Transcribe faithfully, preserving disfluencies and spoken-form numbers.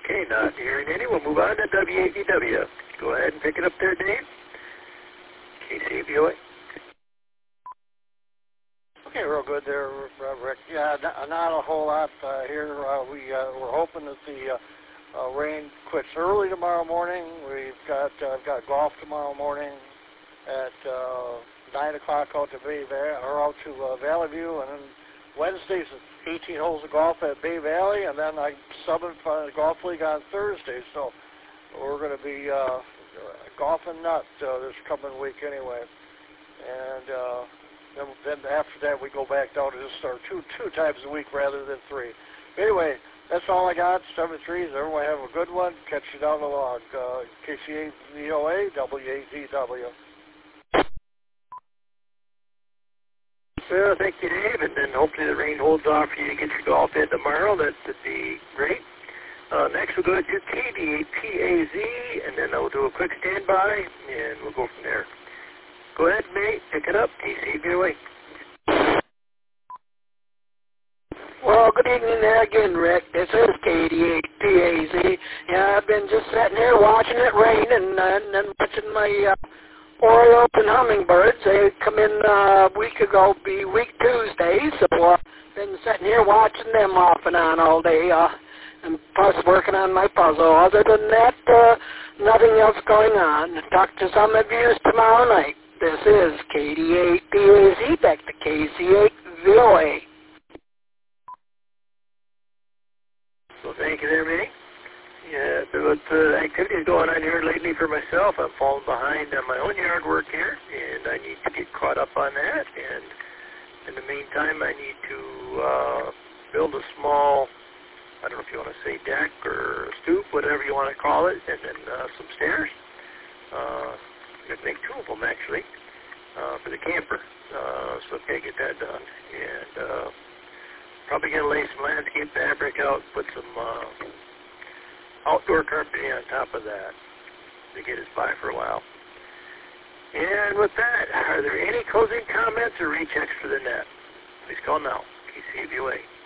Okay, not hearing any. We'll move on to W A V W. Go ahead and pick it up there, Dave. K C V O A. Okay, real good there, Rick. Yeah, not a whole lot uh, here. Uh, we, uh, we're hoping that the uh, uh, rain quits early tomorrow morning. We've got uh, got golf tomorrow morning at uh, nine o'clock out to Bay Valley, or out to uh, Valley View, and then Wednesday's eighteen holes of golf at Bay Valley, and then I subbing for the golf league on Thursday. So we're going to be uh, golfing nut uh, this coming week anyway, and. Uh, Then, then after that, we go back down to just start two two times a week rather than three. But anyway, that's all I got. Seven threes. Everyone have a good one. Catch you down the log. Uh, K C A V O A, W A D W. Well, thank you, Dave. And then hopefully the rain holds off for you to get your golf in tomorrow. That would be great. Uh, next, we'll go to K D A P A Z, and then I'll do a quick standby, and we'll go from there. Go ahead, mate. Pick it up. K C V O A. Well, good evening there again, Rick. This is K D A P A Z. Yeah, I've been just sitting here watching it rain and, uh, and then watching my uh, Orioles and hummingbirds. They come in uh, a week ago, be week Tuesday, so I've uh, been sitting here watching them off and on all day, uh, and plus working on my puzzle. Other than that, uh, nothing else going on. Talk to some of you tomorrow night. This is K D A P A Z, back to K C A V O A. Well, thank you there, mate. Yeah, but uh, activities going on here lately for myself. I'm falling behind on my own yard work here, and I need to get caught up on that. And in the meantime, I need to uh, build a small, I don't know if you want to say deck or stoop, whatever you want to call it, and then uh, some stairs. Uh, I'm going to make two of them, actually, uh, for the camper. Uh, so okay, get that done. And uh, probably going to lay some landscape fabric out, put some uh, outdoor carpeting on top of that to get us by for a while. And with that, are there any closing comments or rechecks for the net? Please call now. K C V O A.